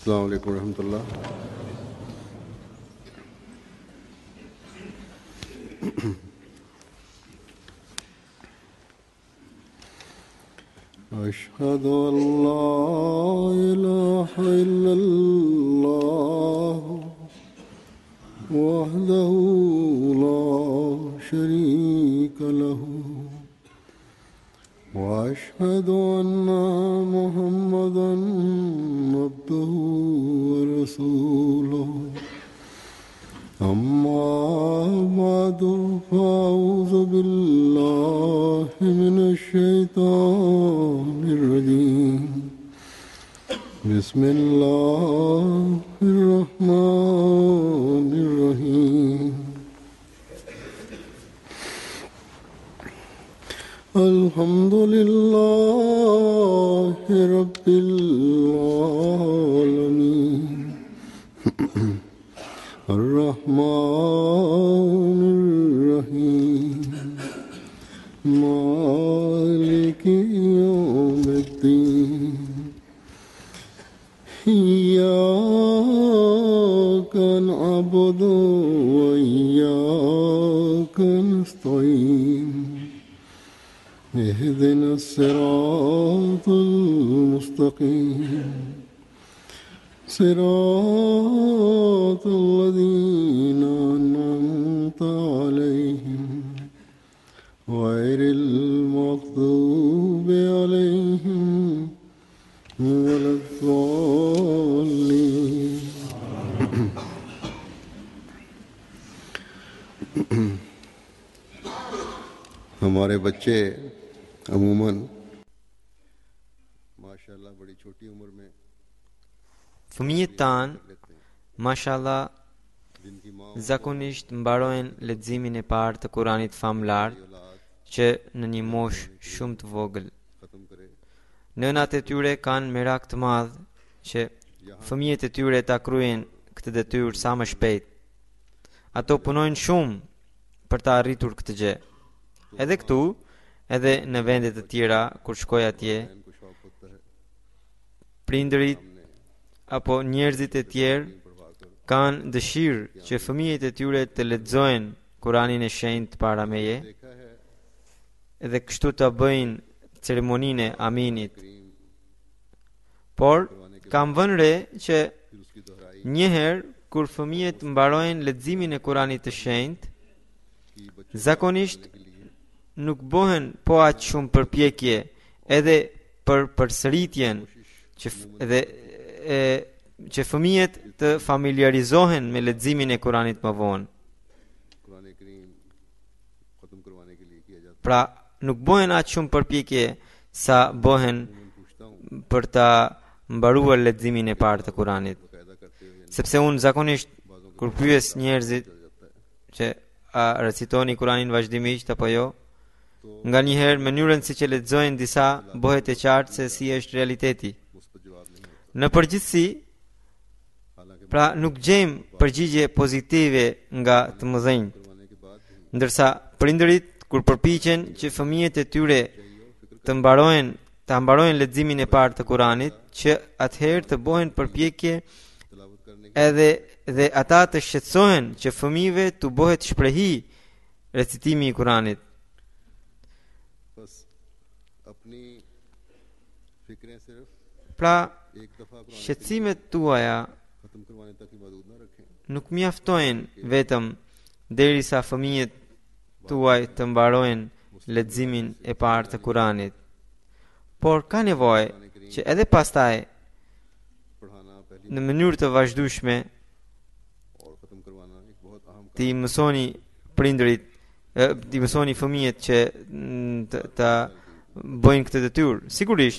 अस्सलामु अलैकुम रहमतुल्लाह। अशहदु अल्ला इलाहा इल्लल्लाह वहदहु ला शरीका लहू وأشهد أن محمدا عبده ورسوله أما بعد فأعوذ بالله من الشيطان الرجيم بسم الله الرحمن الرحيم الحمد لله رب العالمين الرحمن الرحيم مالك يوم الدين إياك نعبد وإياك نستعين اهدنا الصراط المستقيم صراط الذين أنعمت عليهم غير المغضوب عليهم ولا الضالين हमारे बच्चे अमूमन माशाअल्लाह बड़ी छोटी उम्र में Fëmijët tanë, mashallah, zakonisht mbarojnë leximin e parë të Kuranit famlar, që në një moshë shumë të vogël. Nënat e tyre kanë merak të madh që fëmijët e tyre ta kryejnë këtë detyrë sa më shpejt. Ato punojnë shumë për ta arritur këtë gjë. Edhe këtu, edhe në vende të tjera kur shkoj atje, prindërit apo njerëzit e tjerë kanë dëshirë që fëmijët e tyre të lexojnë Kuranin e shenjtë para meje, edhe kështu të bëjnë ceremoninë e aminit. Por kam vënë re që njëherë kur fëmijët mbarojnë leximin e Kuranit të shenjtë, zakonisht nuk bëhen po aq shumë përpjekje edhe për përsëritjen që fëmijët të familiarizohen me leximin e Kuranit më vonë. Pra nuk bëhen aq shumë përpjekje sa bëhen për ta mbaruar leximin e parë të Kuranit. Sepse unë zakonisht kur pyes njerëzit që a recitoni Kuranin vazhdimisht apo jo, nga njëherë mënyrën si që lexojnë disa bëhet e qartë se si është realiteti. Në përgjithësi, pra nuk gjejmë përgjigje pozitive nga të mëdhenj, ndërsa prindërit kur përpiqen që fëmijët e tyre të mbarojnë leximin e parë të Kuranit, që atëherë të bëhen përpjekje edhe ata të shqetësohen që fëmijëve të bëhet shprehi recitimi i Kuranit. Pra, shqetësimet tuaja nuk mjaftojnë vetëm derisa fëmijët tuaj të mbarojnë leximin e parë të Kuranit, por ka nevojë që edhe pastaj në mënyrë të vazhdueshme ti mësoni prindërit, ti mësoni fëmijët që të bëjnë këtë detyrë. Sigurisht,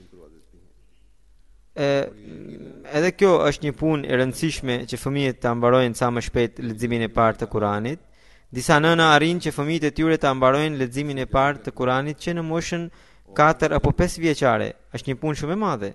edhe kjo është një punë e rëndësishme që fëmijët ta mbarojnë sa më shpejt leximin e parë të Kuranit. Disa nëna arrin që fëmijët e tyre ta mbarojnë leximin e parë të Kuranit që në moshën 4 apo 5 vjeçare. Është një punë shumë e madhe.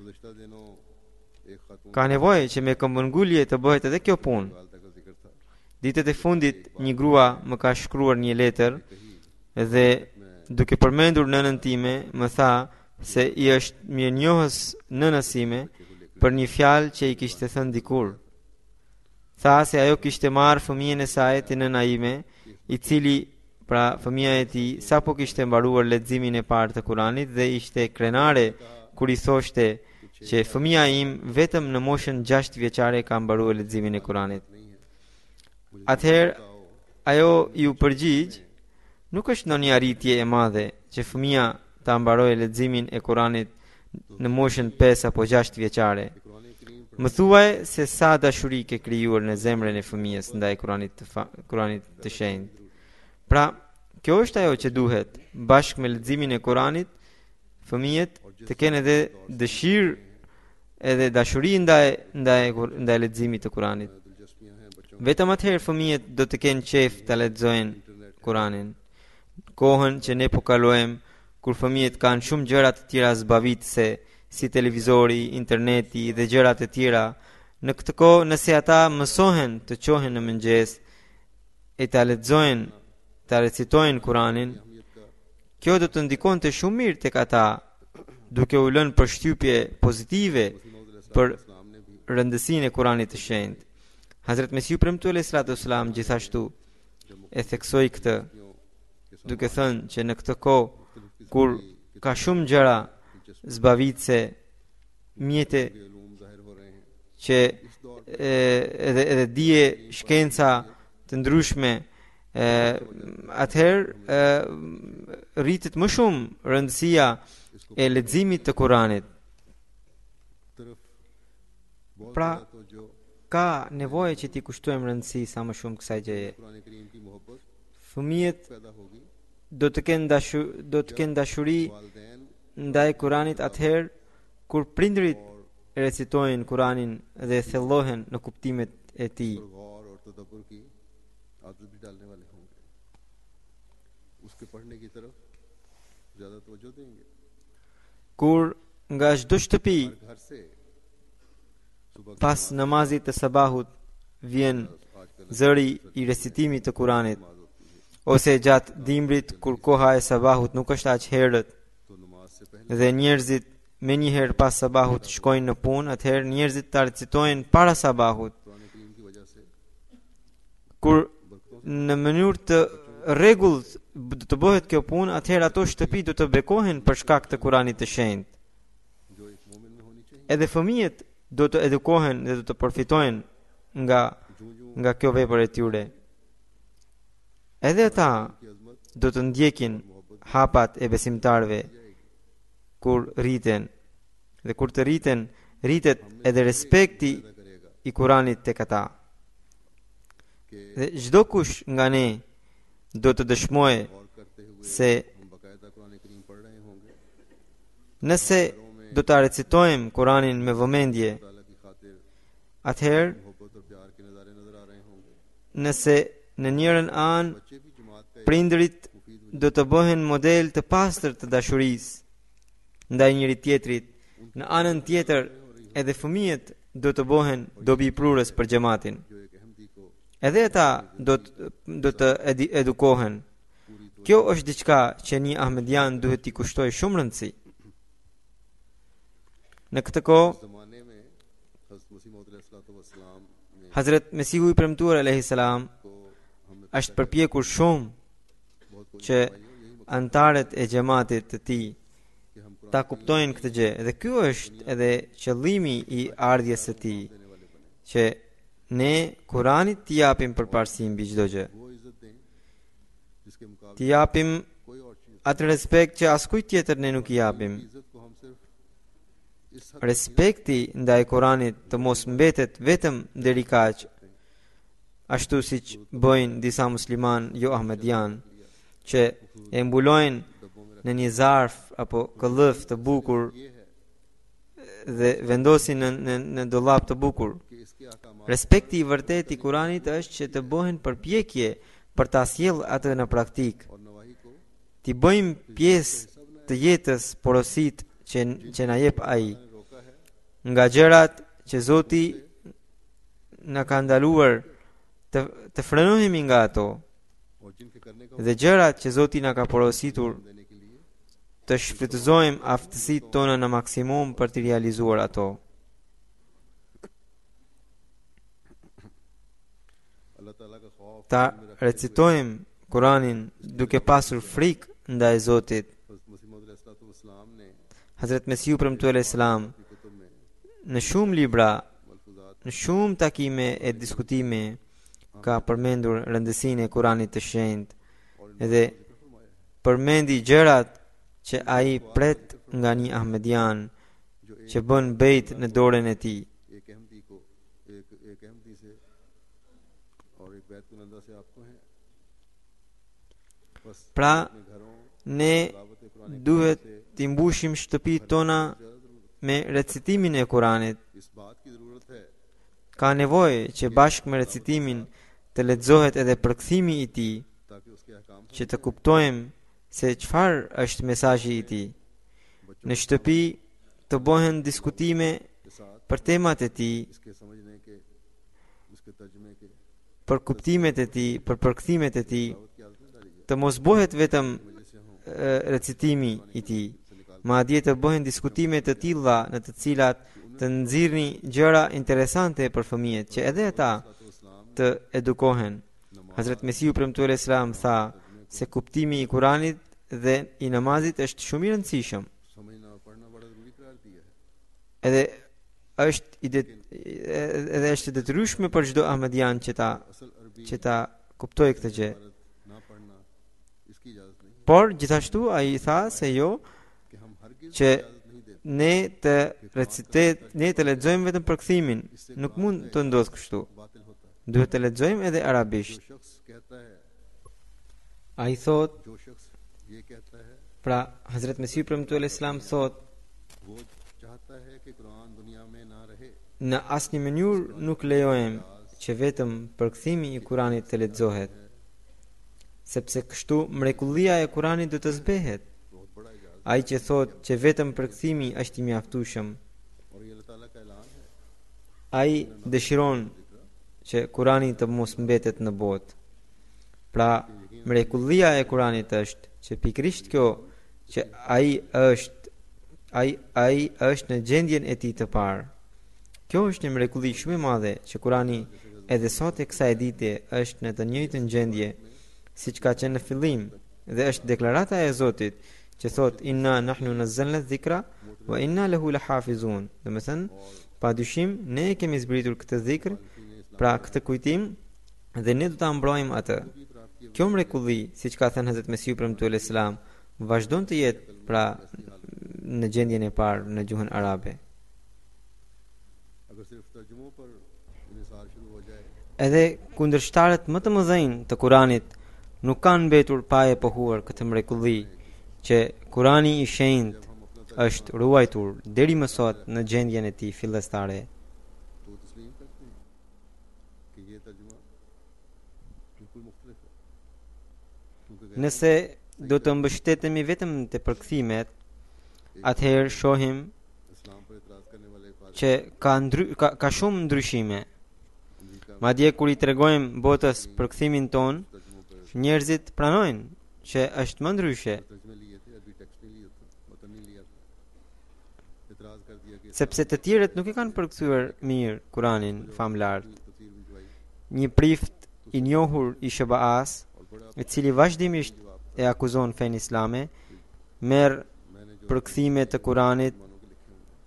Ka nevojë që me këmbëngulje të bëhet edhe kjo punë. Ditët e fundit një grua më ka shkruar një letër dhe duke përmendur nënën time më tha se i është mirënjohës nënës time për një fjalë që i kishte thënë dikur. Tha se ajo kishte marrë fëmijën e saj te nëna ime, i cili pra fëmia e tij sapo kishte mbaruar leximin e parë të Kuranit dhe ishte krenare kur i thoshte që fëmia im vetëm në moshën 6 vjeçare ka mbaruar leximin e Kuranit. Atëherë ajo ju përgjigj, nuk është ndonjë arritje e madhe që fëmia ta mbarojë leximin e Kuranit në moshën 5 apo 6 vjeçare. Më thuaj se sa dashuri ke krijuar në zemrën e fëmijës ndaj Kuranit të shenjtë. Pra, kjo është ajo që duhet. Bashkë me leximin e Kuranit, fëmijët të kenë edhe dëshirë edhe dashuri ndaj leximit të Kuranit. Vetëm atëherë fëmijët do të kenë qejf të lexojnë Kuranin. Kohën që ne po kalojmë, kur fëmijët kanë shumë gjëra të tjera zbavitëse, si televizori, interneti dhe gjërat e tjera, në këtë kohë nëse ata mësohen të qohen në mëngjes e ta lexojnë, ta recitojnë Kuranin, kjo do të ndikonte shumë mirë tek ata, duke u lënë përshtypje pozitive për rëndësinë e Kuranit të shenjtë. Hazrat Mesihu premtu alayhisalatu gjithashtu e theksoi këtë, duke thënë që në këtë kohë kur ka shumë gjëra zbavitse, mjete që edhe dije shkenca të ndryshme, atëherë rritet më shumë rëndësia e leximit të Kuranit. Pra, ka nevojë që t'i kushtojmë rëndësi sa më shumë kësaj gjëje. Fëmijët do të kenë dashuri ndaj Kuranit atëherë kur prindrit recitojnë Kuranin dhe thellohen në kuptimet e tij. Kur nga çdo shtëpi pas namazit të sabahut vjen zëri i recitimit të Kuranit, ose gjatë dimrit kur koha e sabahut nuk është aq herët dhe njerëzit me njëherë pas sabahut shkojnë në punë, atëherë njerëzit ta recitojnë para sabahut. Kur në mënyrë të rregullt do të bëhet kjo punë, atëherë ato shtëpi do të bekohen për shkak të Kuranit të shenjtë. Edhe fëmijët do të edukohen dhe do të përfitojnë nga kjo vepër e tyre. Edhe ata do të ndjekin hapat e besimtarve kur rriten, dhe kur të rritet edhe respekti i Kuranit tek ata. Dhe çdo kush nga ne do të dëshmojë se nëse do ta recitojmë Kuranin me vëmendje, atëherë nëse në njërin anë prindrit do të bëhen model të pastër të dashurisë ndaj njëri tjetrit, në anën tjetër edhe fëmijët do të bëhen dobiprurës për xhamatin. Edhe ata do të edukohen. Kjo është diçka që një ahmedian duhet t'i kushtoj shumë rëndësi. Në këtë kohë Hazrat Mesihu i premtuar alayhi salam është përpjekur shumë që antarët e xhamatit të tij ta kuptojnë këtë gjë, dhe ky është edhe qëllimi i ardhjes së tij, që ne Kuranit t'i japim përparësi mbi çdo gjë. T'i japim atë respekt që askujt tjetër ne nuk i japim. Respekti ndaj Kuranit të mos mbetet vetëm deri kaq, ashtu siç bëjnë disa musliman jo ahmedian, që e mbulojnë në një zarf apo këllëf të bukur dhe vendosin në dollap të bukur. Respekti i vërtet i Kuranit është që të bëhen përpjekje për ta sjellë atë në praktik. Ti bëjmë pjesë të jetës porosit që na jep ai. Nga gjërat që Zoti na ka ndaluar të frenohemi nga ato, dhe gjërat që Zoti na ka porositur të shfrytëzojmë aftësitë tona në maksimum për të realizuar ato. ताला का खौफ ta recitojmë Kuranin duke pasur frikë ndaj Zotit. मसीह मौद अलैहिस्सलाम ने Hazrat Mesiu premtuar Islam अपनी कुतुब में në shumë libra, मलफूजात në shumë takime e diskutime ka përmendur rëndësinë e Kuranit të shenjtë edhe përmendi gjërat që ai pret nga një Ahmedian që bën bejt në dorën e tij. एक अहमदी को एक अहमदी से और एक बैत कुलंदा से आपको है बस Pra, अपने घरों ne दावत Quran duhet t'i mbushim shtëpitë tona me recitimin e Kuranit. इस बात की जरूरत है Ka nevojë që bashkë me recitimin të lexohet edhe përkthimi i tij, ताकि उसके अहकाम që të kuptojmë se çfarë është mesazhi i tij. Në shtëpi të bëhen diskutime के साथ për temat e tij, इसके समझने के इसके तर्जुमे के për kuptimet e tij, për përkthimet e tij, दावत की आदत डाली जाए të mos bëhet vetëm जैसे हों recitimi i tij, madje të bëhen diskutime të tilla në të cilat të nxirrni gjëra interesante për fëmijët, që edhe ata të edukohen. Hazrat Mesiu premtuar Islam tha se kuptimi i Kuranit dhe i namazit është shumë i rëndësishëm. समझना और पढ़ना बड़ा जरूरी करार दिया है Edhe është detyrueshme për çdo ahmedian असल अरबी që ta kuptojë këtë gjë. ना पढ़ना इसकी इजाजत नहीं Por gjithashtu ai tha se jo कि हम हरगिज që इजाजत नहीं देते ne të lexojmë vetëm përkthimin, nuk mund të ndodhë kështu. बातिल होता है Duhet të lexojmë edhe arabisht. जो शख्स कहता है Ai thot, जो शख्स ये कहता है pra Hazrat Mesiu premtuar Islam thot, वो चाहता है कि कुरान दुनिया में ना रहे në asnjë mënyrë nuk lejojmë që vetëm përkthimi i Kuranit të lexohet, sepse kështu mrekullia e Kuranit do të zbehet. बहुत बड़ा इजाजत Ai që thot që vetëm përkthimi është i mjaftueshëm, और ये अल्लाह ताला का ऐलान है ai dëshiron që Kurani të mos mbetet në botë. Pra, mrekullia e Kuranit është që pikërisht kjo që ai është në gjendjen e tij të parë. Kjo është një mrekulli shumë e madhe që Kurani edhe sot e kësaj dite është në të njëjtën gjendje siç ka qenë në fillim dhe është deklarata e Zotit që thot inna nahnu nazzalna dhikra wa inna lahu lahafizun. Domethënë, padyshim ne e kemi zbritur këtë dhikr, pra këtë kujtim dhe ne do ta mbrojmë atë. Kjo mrekulli, siç ka thënë Hazrat Mesiu premtuar Islam, vazhdon të jetë pra në gjendjen e parë në gjuhën arabe. अगर सिर्फ तर्जुमों पर इन्हिसार शुरू हो जाए Edhe kundërshtarët më të mëdhenj të Kuranit nuk kanë mbetur pa e pohuar këtë mrekulli që Kurani i shenjtë është ruajtur deri më sot në gjendjen e tij fillestare. तो तस्लीम करते हैं कि ये तर्जुमा बिल्कुल मुख्तलिफ है क्योंकि Nëse do të mbështetemi vetëm te përkthimet, atëherë shohim इस्लाम पर इतराज करने वाले फारसी që ka shumë ndryshime. America Madje kur i tregojmë botës përkthimin ton, तर्जुमों पर njerëzit pranojnë që është më ndryshe, तर्जुमे लिए थे अरबी टेक्स्ट नहीं लिया था मतन नहीं लिया था इतराज कर दिया कि sepse të tjerët nuk e kanë përkthyer mirë Kuranin famlar. तफसीर भिजवाई Një prift i njohur i SBA-s, और बड़ा i cili vazhdimisht e akuzon fenë islame, merr मैंने जो përkthime të Kuranit, मानों के लिखे हुए हैं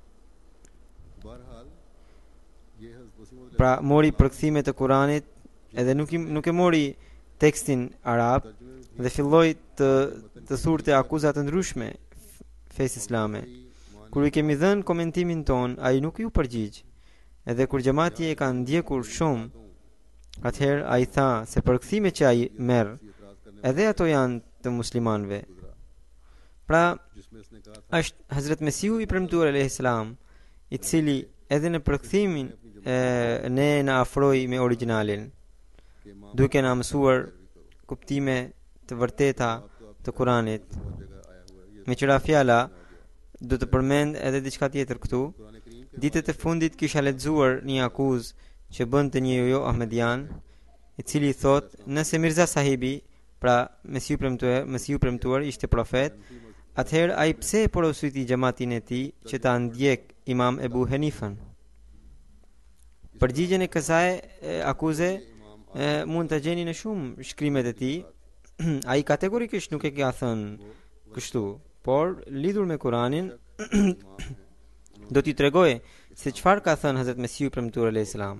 बहरहाल ये हज़रत मसीह मौद pra mori përkthime të Kuranit edhe nuk e mori tekstin arab dhe filloi të thurte akuza të ndryshme fesë islame. Kur i kemi dhënë komentimin ton, ai nuk ju përgjigj. Edhe kur xhamati e ka ndjekur shumë, atëherë ai tha se përkthime që ai merr, edhe ato janë të muslimanëve. Pra, जिसमें इसने कहा था është Hazrat Mesiu i premtuar alayhis salam, i cili edhe në përkthimin ne na afroi me originalin, कि इमाम duke na mësuar kuptime të vërteta të Kuranit. बहुत जगह आया हुआ है ये Me qëra fjala, do të përmend edhe diçka tjetër këtu. Quran करीम के Ditët e fundit kisha lexuar një akuzë që bënte një jojo Ahmedian, i cili thot, nëse Mirza sahibi, pra Mesiu premtuar ishte profet, atëherë ai pse e porositi xhamatin e tij që ta ndjek Imam Ebu Hanifën. Përgjigjen e kësaj akuze mund ta gjeni në shumë shkrimet e tij. Ai kategorikisht nuk e ka thënë kështu, por lidhur me Kur'anin do t'i tregoj se çfarë ka thënë Hazrat Mesiu premtuar alayhis salam.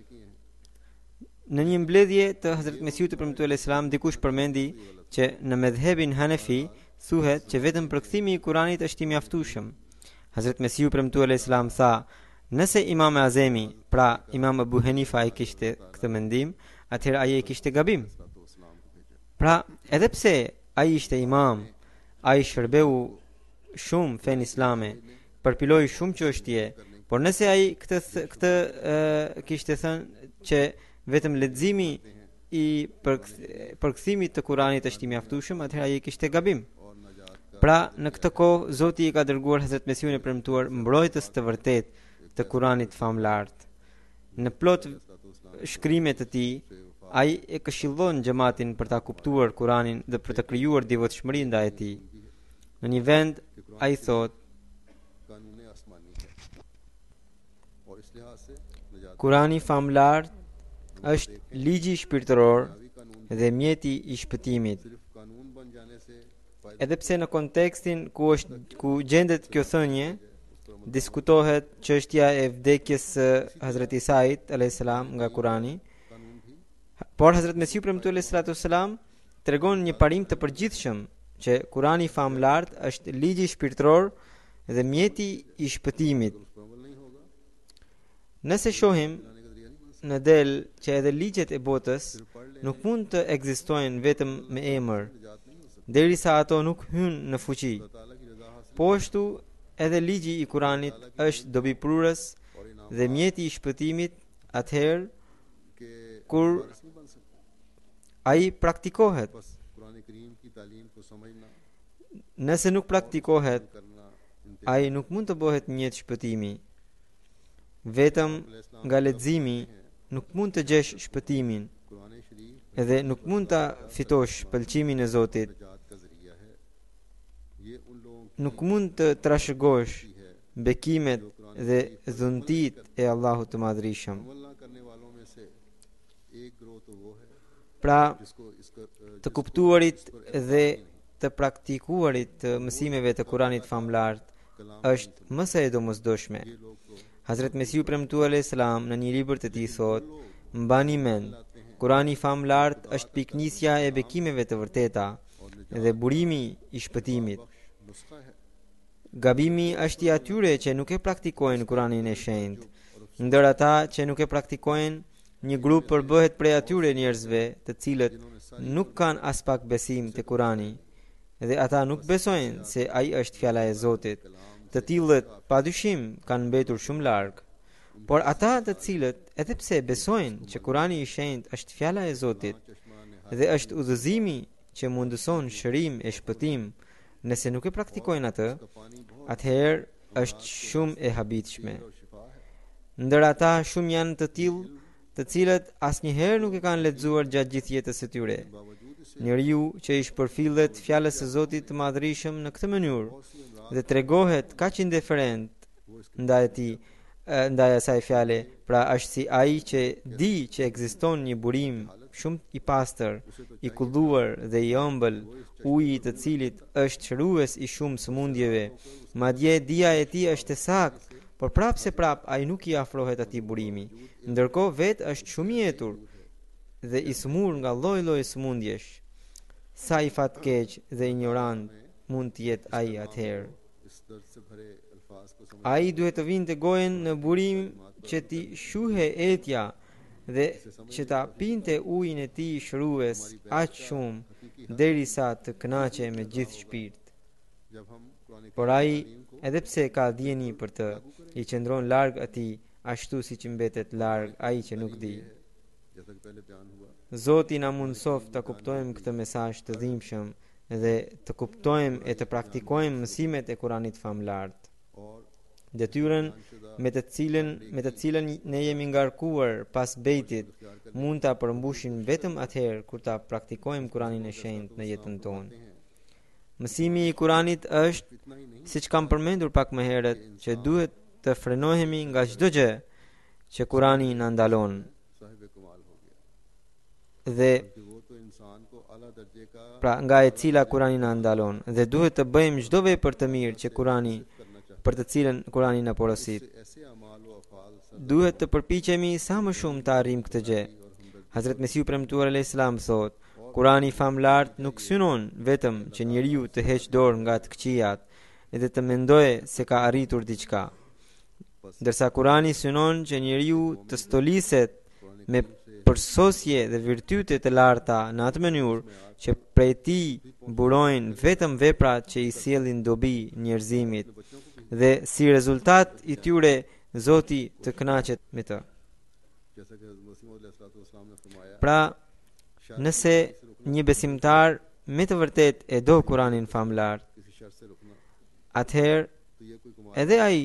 Në një mbledhje të Hazrat Mesiut të premtuar alayhis salam, dikush përmendi që në medhhebin Hanefi thuhet që vetëm përkthimi i Kuranit është i mjaftueshëm. Hazrat Mesiu premtuar alayhis salam tha, nëse Imam Azemi, pra Imam Abu Hanifa i kishte këtë mendim, atëherë ai e kishte gabim. Pra, edhe pse ai ishte imam, ai shërbeu shumë fen islame, përpiloi shumë çështje, por nëse ai këtë kishte thënë që vetëm leximi i përkthimit të Kuranit është i mjaftueshëm, atëherë ai kishte gabim. Pra, në këtë kohë Zoti i ka dërguar Hazrat Mesiun e premtuar mbrojtës të vërtet të Kuranit famlart. Në plot shkrimet të tij, ai e këshillon xhamatin për ta kuptuar Kuranin dhe për të krijuar devotshmëri ndaj tij. Në një vend ai thot: Kurani famlart është ligji shpirtëror dhe mjeti i shpëtimit. Edhe pse në kontekstin ku gjendet kjo thënie, diskutohet çështja e vdekjes së Hazrat Isait alayhis salam nga Kurani, por Hazrat Mesiu premtuar alayhis salam tregon një parim të përgjithshëm që Kurani famlart është ligji shpirtëror dhe mjeti i shpëtimit. Nëse shohim në del që edhe ligjet e botës nuk mund të ekzistojnë vetëm me emër, derisa ato nuk hynë në fuqi. Po ashtu edhe ligji i Kuranit është dobiprurës dhe mjeti i shpëtimit atëherë kur ai praktikohet. Nëse nuk praktikohet, ai nuk mund të bëhet mjet shpëtimi. Vetëm nga leximi nuk mund të gjesh shpëtimin, edhe nuk mund të fitosh pëlqimin e Zotit. Nuk mund të trashëgosh bekimet dhe dhuntit e Allahut të Madhrishëm. Pra, të kuptuarit dhe të praktikuarit të mësimeve të Kuranit famlart është më së e domosdoshme. Hazrat Mesiu premtuar alayhis salam në një libër të tij thot: mbani mend, Kurani famlart është piknisja e bekimeve të vërteta dhe burimi i shpëtimit. Gabimi është i atyre që nuk e praktikojnë Kuranin e shenjtë. Ndër ata që nuk e praktikojnë, një grup përbëhet prej atyre njerëzve të cilët nuk kanë as pak besim te Kurani, dhe ata nuk besojnë se ai është fjala e Zotit. Të tillët padyshim kanë mbetur shumë larg. Por ata të cilët edhe pse besojnë që Kurani i shenjtë është fjala e Zotit dhe është udhëzimi që mundëson shërim e shpëtim, nëse nuk e praktikojnë atë, atëherë është shumë e habitshme. Ndër ata shumë janë të tillë të cilët asnjëherë nuk e kanë lexuar gjatë gjithë jetës së tyre. Njeriu që i shpërfillet fjalës së Zotit të Madhrishëm në këtë mënyrë dhe tregohet kaq indiferent ndaj asaj fjale, pra është si ai që di që ekziston një burim shumë i pastër, i kulluar dhe i ëmbël, uji i të cilit është shërues i shumë sëmundjeve. Madje dia e tij është e saktë, por prapë se prapë ai nuk i afrohet atij burimi, ndërkohë vetë është shumë i etur dhe i smur nga lloj-lloj sëmundjesh. Sa i fatkeq dhe ignorant mund të jetë ai atëherë. Ai duhet të vinte gojen në burim që ti shuhe etja dhe që ta pinte ujin e tij shërues aq shumë derisa të kënaqe me gjithë shpirt. Por ai, edhe pse ka dieni për të, i qëndron larg atij, ashtu siç mbetet larg ai që nuk di. Zoti na mundsof të kuptojmë këtë mesazh të dhimbshëm dhe të kuptojmë e të praktikojmë mësimet e Kuranit famlart. Detyrën me të cilën ne jemi ngarkuar pas bejtit mund ta përmbushim vetëm atëherë kur ta praktikojmë Kuranin e shenjtë në jetën tonë. Mësimi i Kuranit është, siç kam përmendur pak më herët, që duhet të frenohemi nga çdo gjë që Kurani na ndalon. dhe कि वो तो इंसान को आला दर्जे का pra nga e cila Kurani na ndalon dhe duhet të bëjmë çdo vepër të mirë që Kurani करना चाहिए për të cilën Kurani na porosit. ऐसे अमाल व अफाल Duhet të përpiqemi sa më shumë të arrijmë këtë gjë. Hazrat Mesiu premtuar alayhis salam thot, Kurani famlart nuk synon vetëm që njeriu të heqë dorë nga të këqijat edhe të mendojë se ka arritur diçka. Ndërsa Kurani synon që njeriu të stoliset me përsosje dhe virtyte të larta në atë mënyrë që prej tij burojnë vetëm veprat që i sjellin dobi njerëzimit dhe si rezultat i tyre Zoti të kënaqet me të. जैसा कि हज़रत मसीह अलैहिस्सलाम ने फरमाया Pra, nëse një besimtar me të vërtet e do Kuranin famlar, किसी शर से रुकना atëherë तो ये कोई कमाल edhe ai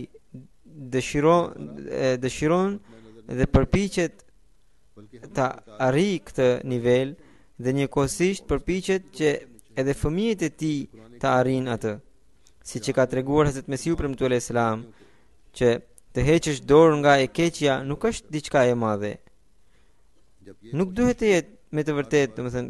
dëshiron dhe përpiqet बल्कि të arrijë këtë nivel dhe njëkohësisht përpiqet që edhe fëmijët e tij të arrijnë atë. Siç e ka treguar Hazrat Mesiu premtuar alayhis salam që të heqësh dorë nga e keqja nuk është diçka e madhe. जब ये Nuk duhet të jetë me të vërtetë, domethënë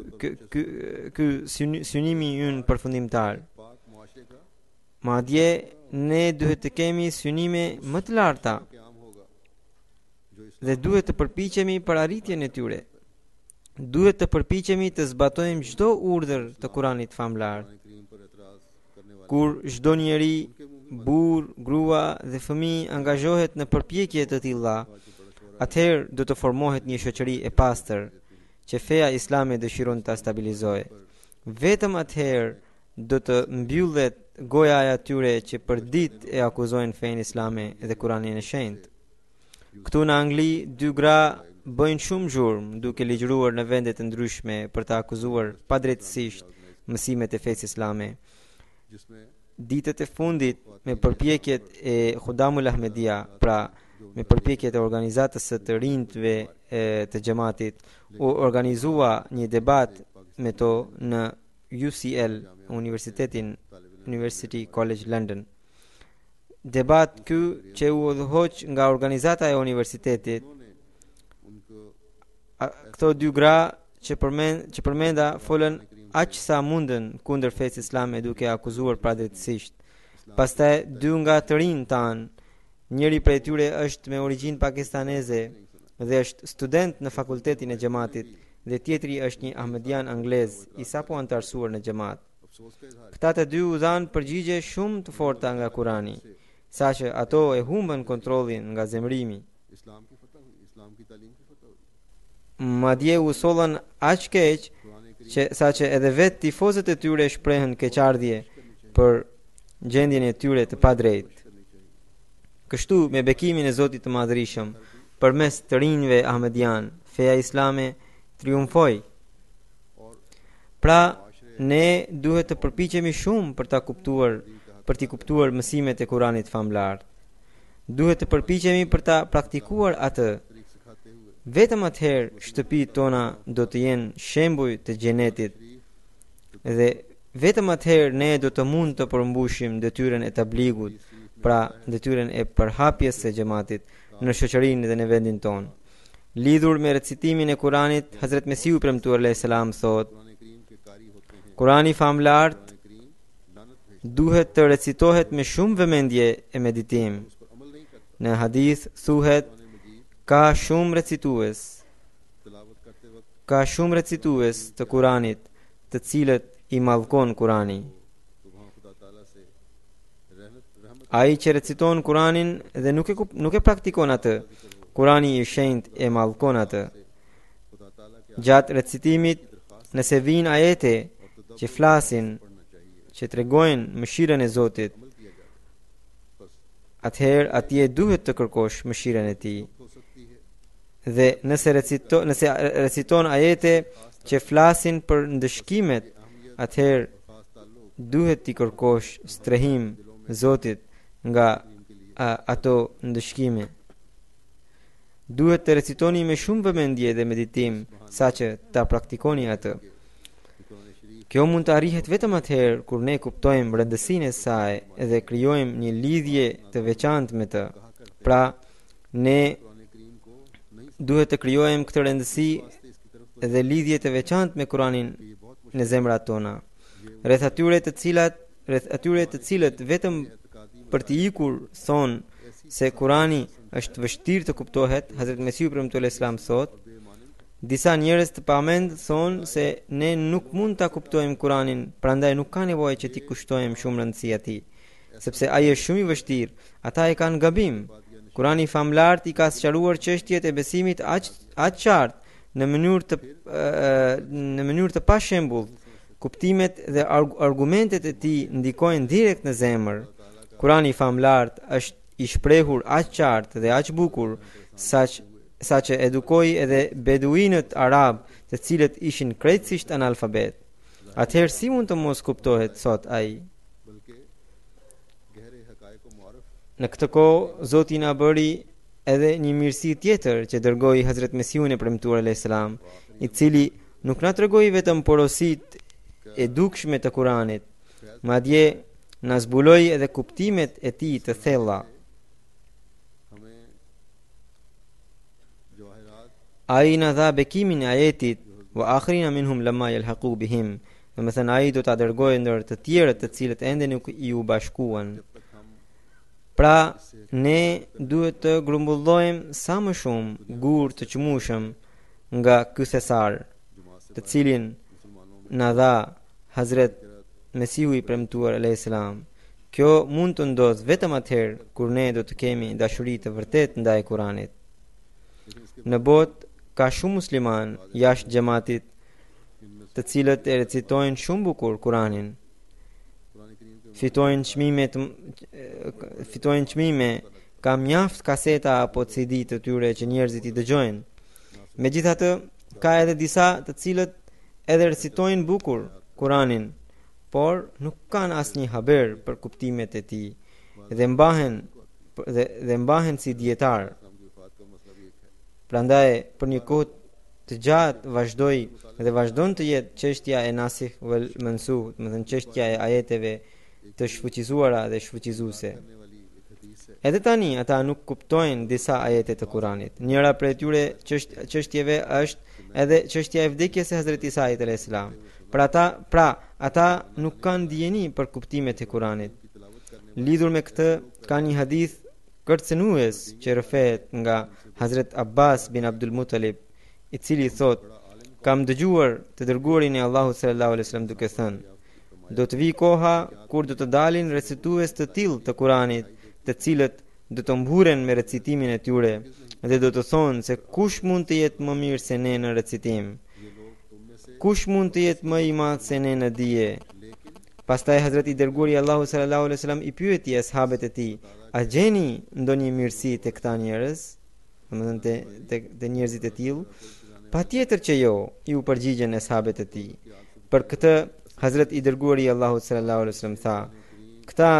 ky synimi ynë përfundimtar. पाक मुआशरे का Madje ne duhet të kemi synime më të larta क़याम होगा जो इस dhe duhet të përpiqemi për arritjen e tyre. Duhet të përpiqemi të zbatojmë çdo urdhër të Kuranit famlar. Quran करीम पर एतराज करने वाले Kur çdo njeri, burr, grua dhe fëmijë angazhohet në përpjekje të tilla, atëherë do të formohet një shoqëri e pastër që feja islame dëshiron ta stabilizojë. Vetëm atëherë do të mbyllet goja e atyre që për ditë e akuzojnë fenë islame dhe Kuranin e shenjtë. Këtu në Angli, dy gra bëjnë shumë zhurmë duke ligjëruar në vende të ndryshme për të akuzuar padrejtësisht mësimet e fesë islame. जिसमें Ditët e fundit me përpjekjet e Khudamul Ahmedia, pra me përpjekjet e organizatës së të rinjve të xhamatit, u organizua një debat me to në UCL, University College London. Debat ky që u udhëhoq nga organizata e universitetit, उनको këto dy gra që përmenda folën aq sa mundën kundër fesë islame duke akuzuar padrejtësisht. Pastaj dy nga të rinj tan, njëri prej tyre është me origjinë pakistaneze dhe është student në fakultetin e xhamatit dhe tjetri është një ahmedian anglez i sapo antarësuar në xhamat. अफसोस का इजहार Këta të dy u dhanë përgjigje shumë të forta nga Kurani, saqë ato e humbën kontrollin nga zemrimi. इस्लाम की फतह हुई इस्लाम की तालीम की फतह हुई Madje u sollën aq keq që saqë edhe vetë tifozët e tyre shprehen keqardhje për gjendjen e tyre të padrejtë. Kështu me bekimin e Zotit të Madhërisëm, përmes të rinjve ahmedian, feja islame triumfoi. Pra, ne duhet të përpiqemi shumë për t'i kuptuar mësimet e Kuranit famlar. Duhet të përpiqemi për ta praktikuar atë. तरीक सिखाते हुए Vetëm atëherë shtëpitë tona do të jenë shembuj të xhenetit dhe vetëm atëherë ne do të mund të përmbushim detyrën e tabligut, pra detyrën e përhapjes së xhamatit në shoqërinë dhe në vendin tonë. Lidhur me recitimin e Kuranit, Hazrat Mesiu premtuar alayhis salam thot, Quran करीम के कारी होते हैं Kurani famlart Quran करीम लानत भेज duhet të recitohet me shumë vëmendje e meditim. उस पर अमल नहीं करता Në hadith thuhet, कुरान मजीद ka shumë recitues, तिलावत करते वक्त ka shumë recitues të Kuranit, të cilët i mallkon Kurani. तो वहाँ खुदा ताला से रहमत Ai që reciton Kuranin dhe nuk e praktikon atë, Kurani i shenjtë e mallkon atë. खुदा ताला के Gjatë recitimit, nëse vijnë ajete që flasin, पढ़ना चाहिए që tregojnë mëshirën e Zotit, अमल किया जाए बस atëherë atje duhet të kërkosh mëshirën e Tij. हो सकती है Dhe nëse reciton ajete që flasin për ndëshkimet, atëherë खास ताल्लुक duhet t'i kërkosh strehim Zotit nga ato ndëshkime. Duhet të recitoni me shumë vëmendje dhe meditim, saqë ta praktikoni atë. Quran शरीफ Kjo mund të arrihet vetëm atëherë kur ne kuptojmë rëndësinë e saj dhe krijojmë një lidhje të veçantë me të. Pra, ne Quran करीम को नहीं duhet të krijojmë këtë rëndësi समझते इसकी तरफ तो dhe lidhje të veçantë me Kuranin në zemrat tona. Rreth atyre të cilët vetëm për të ikur thonë se Kurani është vështirë të kuptohet, Hazrat Mesihu premtuar Islam thot, disa njerëz të pamend thonë se ne nuk mund ta kuptojmë Kuranin, prandaj nuk ka nevojë që ti kushtojmë shumë rëndësi atij, sepse ai është shumë i vështirë. Ata e kanë gabim. Kurani famlart i ka sqaruar çështjet e besimit aq qartë në mënyrë të pashembull. Kuptimet dhe argumentet e tij ndikojnë direkt në zemër. Kurani famlart është i shprehur aq qartë dhe aq bukur saqë edukoi edhe beduinët arab, të cilët ishin krejtësisht analfabet. Atëherë si mund të mos kuptohet, thot ai. Në këtë kohë Zoti na bëri edhe një mirësi tjetër që dërgoi Hazrat Mesihun e premtuar alayhis salam, i cili nuk na tregoi vetëm porositë e dukshme të Kuranit, madje na zbuloi edhe kuptimet e tij të thella. Ai na dha bekimin e ajetit wa akhrina minhum lamma yalhaqu bihim. Domethënë ai do ta dërgojë ndër të tjerët të cilët ende nuk i u bashkuan. Pra, ne duhet të grumbullojmë sa më shumë gur të qmushëm nga ky thesar, të cilin na dha Hazrat Mesihu i premtuar alayhis salam. Kjo mund të ndodhë vetëm atëherë kur ne do të kemi dashuri të vërtetë ndaj Kuranit. Në botë ka shumë musliman jashtë xhamatit, të cilët e recitojnë shumë bukur Kuranin. Fitojnë çmime, ka mjaft kaseta apo CD të tyre që njerëzit i dëgjojnë. Megjithatë, ka edhe disa të cilët edhe recitojnë bukur Kuranin, por nuk kanë asnjë haber për kuptimet e tij dhe mbahen si dietar. Prandaj për një kohë të gjatë vazhdon të jetë çështja e nasikh wal mansukh, do të thënë çështja e ajeteve të shfuqizuara dhe shfuqizuese. Edhe tani ata nuk kuptojnë disa ajete të Kuranit. Njëra prej tyre çështjeve është edhe çështja e vdekjes së Hazrat Isait alayhis salam. Ata nuk kanë dijeni për kuptimet e Kuranit. Lidhur me këtë ka një hadith kërcënues që rrëfehet nga Hazrat Abbas bin Abdul Muttalib, i cili thot: kam dëgjuar të dërguarin e Allahut sallallahu alaihi wasallam duke thënë: do të vi koha kur do të dalin recitues të tillë të Kuranit, të cilët do të mburen me recitimin e tyre dhe do të thonë se kush mund të jetë më mirë se ne në recitim, kush mund të jetë më i madh se ne në dije. Pastaj Hazreti i dërguari Allahu sallallahu alaihi wasallam i pyeti ashabët e tij: a gjeni ndonjë mirësi te këta njerëz, domethënë te njerëzit e tillë? Patjetër që jo, i u përgjigjen ashabët e tij. Për këtë Hazreti i dërguari Allahu sallallahu alaihi wasallam tha: këta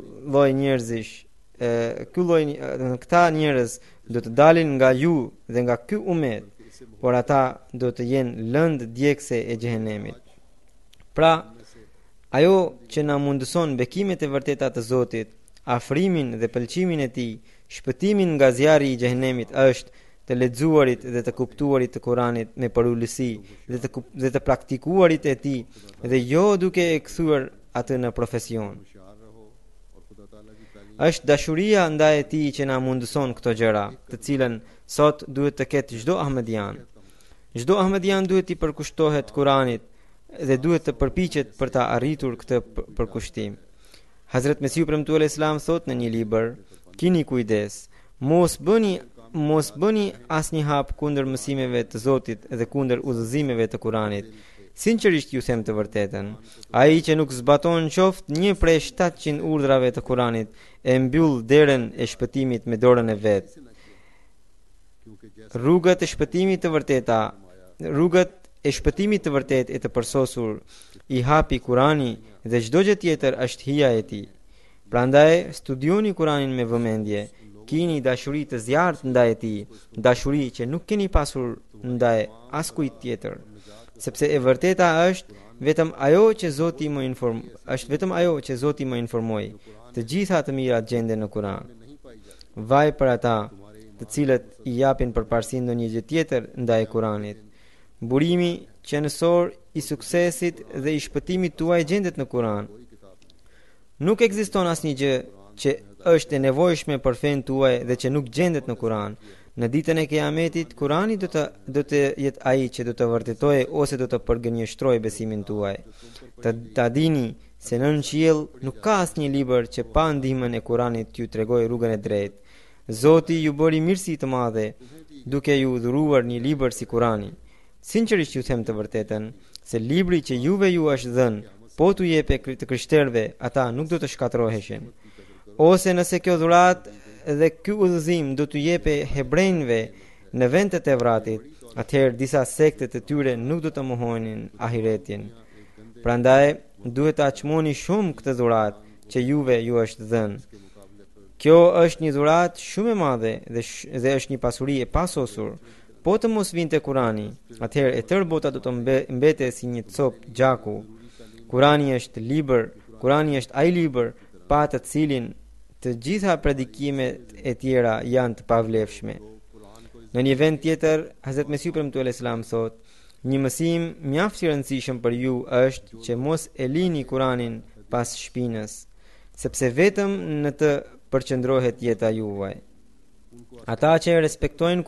njerëz do të dalin nga ju dhe nga ky umet, por ata do të jenë lëndë djegëse e xhehenemit. Pra, ajo që na mundëson bekimet e vërteta të Zotit, afrimin dhe pëlqimin e tij, shpëtimin nga zjarri i xhehenemit është të lexuarit dhe të kuptuarit të Kuranit me përullësi dhe të praktikuarit e tij dhe jo duke e kthyer atë në profesion. Është dashuria ndaj e tij që na mundëson këto gjëra, të cilën sot duhet të ketë çdo ahmedian. Çdo ahmedian duhet i përkushtohet Kuranit dhe duhet të përpiqet për ta arritur këtë përkushtim. Hazrat Mesihu premtuar Islam thot në një libër: kini kujdes, mos bëni asnjë hap kundër mësimeve të Zotit dhe kundër udhëzimeve të Kuranit. Sinqerisht ju them të vërtetën, ai që nuk zbaton qoftë një prej 700 urdhrave të Kuranit e mbyll derën e shpëtimit me dorën e vet. Rrugët e shpëtimit të vërtet e të përsosur i hapi Kurani dhe çdo gjë tjetër është hija e tij. Prandaj studioni Kuranin me vëmendje, keni dashuri të zjarrt ndaj tij, dashuri që nuk keni pasur ndaj askujt tjetër, sepse e vërteta është vetëm ajo që Zoti më informoi. Të gjitha të mirat gjenden në Kuran. Vaj për ata të cilët i japin përparësi ndonjë gjë tjetër ndaj Kuranit. Burimi qenësor i suksesit dhe i shpëtimit tuaj gjendet në Kur'an. Nuk ekziston asnjë gjë që është e nevojshme për fen tuaj dhe që nuk gjendet në Kur'an. Në ditën e Kiametit, Kur'ani do të jetë ai që do të vërtetojë ose do të përgënjeshtrojë besimin tuaj. Ta dini se nën qiell nuk ka asnjë libër që pa ndihmën e Kur'anit t'ju tregojë rrugën e drejtë. Zoti ju bëri mirësi të madhe duke ju dhuruar një libër si Kur'ani. Sinqerisht ju them të vërtetën se libri që juve ju është dhënë, po t'u jepe të krishterëve, ata nuk do të shkatërroheshin. Ose nëse kjo dhuratë dhe ky udhëzim do t'u jepe hebrejve në vend të Tevratit, atëherë disa sekte të tyre nuk do të mohonin ahiretin. Prandaj duhet ta çmoni shumë këtë dhuratë që juve ju është dhënë. Kjo është një dhuratë shumë e madhe dhe është një pasuri e pasosur. Po të mos vinte Kurani, atëherë e tërë bota do të mbete si një copë gjaku. Kurani është libër, Kurani është ai libër pa të cilin të gjitha predikimet e tjera janë të pavlefshme. Në një vend tjetër, Hazrat Mesihu premtuar Islam thot: "Një mësim mjaft i rëndësishëm për ju është që mos e lini Kuranin pas shpinës, sepse vetëm në të përqendrohet jeta juaj." Ata që e respektojnë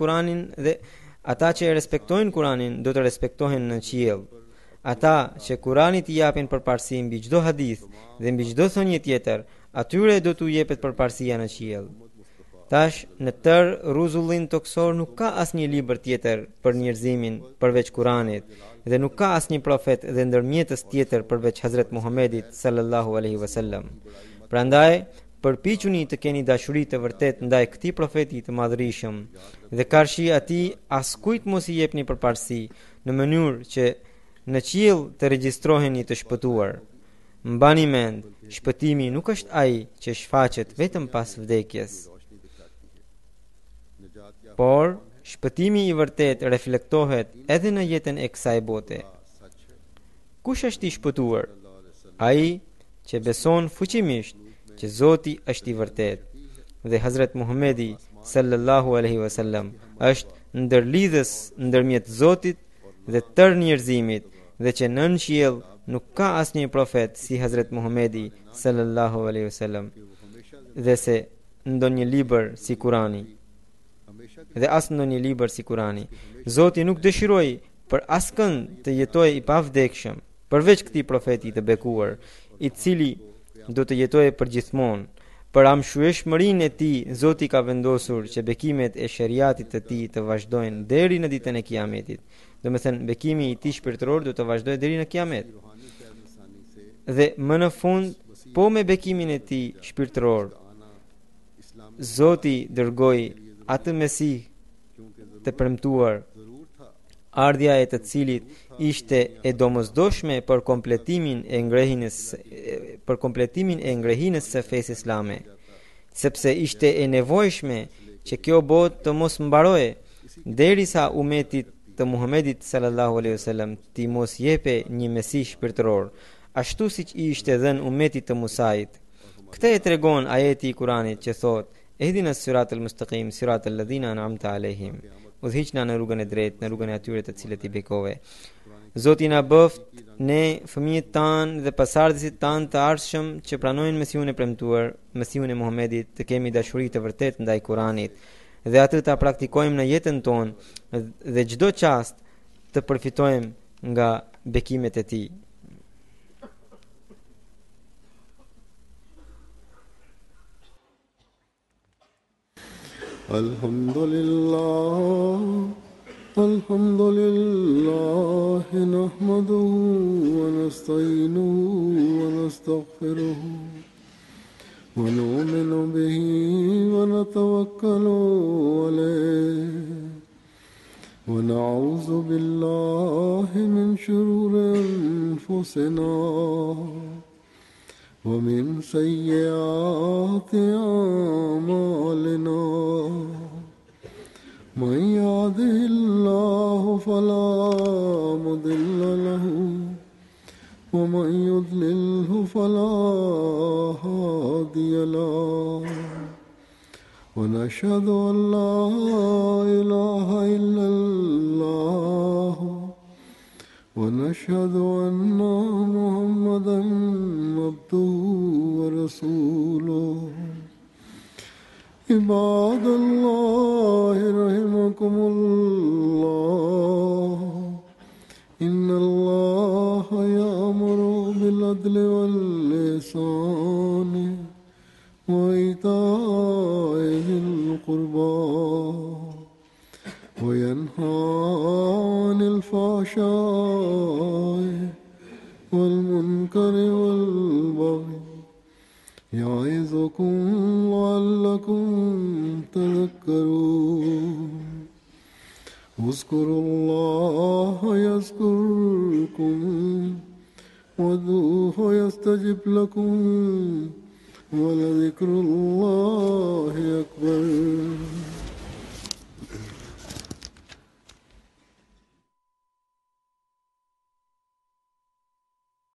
Kuranin do të respektohen në qiell. Ata që Kuranit i japin përparësi mbi çdo hadith dhe mbi çdo thënie tjetër, atyre do t'u jepet përparësia në qiell. Tash, në tërë rrezullin toksor nuk ka asnjë libër tjetër për njerëzimin përveç Kuranit dhe nuk ka asnjë profet dhe ndërmjetës tjetër përveç Hazrat Muhammedit sallallahu alaihi wasallam. Prandaj, përpiquni të keni dashuri të vërtet ndaj këtij profeti të madhërisëm dhe karshi atij askujt mos i jepni përparësi në mënyrë që në qiell të regjistroheni të shpëtuar. Mbani mend, shpëtimi nuk është ai që shfaqet vetëm pas vdekjes, por shpëtimi i vërtet reflektohet edhe në jetën e kësaj bote. Kush është i shpëtuar? Ai që beson fuqimisht që Zoti është i vërtet dhe Hazrat Muhammedi sallallahu alaihi wasallam është ndërlidhës ndërmjet Zotit dhe tërë njerëzimit dhe që nën qiell nuk ka asnjë profet si Hazrat Muhammedi sallallahu alaihi wasallam dhe se ndonjë libër si Kurani dhe as ndonjë libër si Kurani. Zoti nuk dëshiroi për askënd të jetojë i pavdekshëm përveç këtij profeti të bekuar, i cili do të jetojë përgjithmonë. Për amshueshmërinë e tij, Zoti ka vendosur që bekimet e shariatit të tij të vazhdojnë deri në ditën e Kiametit. Domethënë, bekimi i tij shpirtëror do të vazhdojë deri në Kiamet. Dhe më në fund, po me bekimin e tij shpirtëror, Zoti dërgoi atë Mesih të premtuar, ardhja e të cilit ishte e domosdoshme për kompletimin e ngrehinës së fesë islame, sepse ishte e nevojshme që kjo botë të mos mbarojë derisa umetit të Muhamedit sallallahu alaihi wasallam ti mos jepe një Mesih shpirtëror, ashtu siç i ishte dhënë umetit të Musait. Këtë e tregon ajeti i Kuranit që thotë: "Ehdinas siratal mustaqim, siratal ladhina an'amta alaihim." Udhëhiqna në rrugën e drejtë, në rrugën e atyre të cilët i bekove. Zoti na bëft ne, fëmijët tanë dhe pasardhësit tanë të ardhshëm që pranojnë Mesihun e premtuar, Mesihun e Muhamedit, të kemi dashuri të vërtet ndaj Kuranit dhe atë ta praktikojmë në jetën tonë dhe çdo çast të përfitojmë nga bekimet e tij. Alhamdulillah nahmaduhu wa nasta'inuhu wa nastaghfiruhu wa nu'minu bihi wa natawakkalu alayhi wa na'udhu billahi min shururi anfusina ومن سيئات أعمالنا من يهده الله فلا مضل له ومن يضلله فلا هادي له ونشهد أن لا إله إلا الله ونشهد أن محمدا عبده ورسوله عباد الله رحمكم الله إن الله يأمر بالعدل والإحسان وإيتاء ذي القربى وينهى عن الفحشاء والمنكر والبغي يعظكم لعلكم تذكرون اذكروا الله يذكركم وادعوه يستجب لكم ولذكر الله أكبر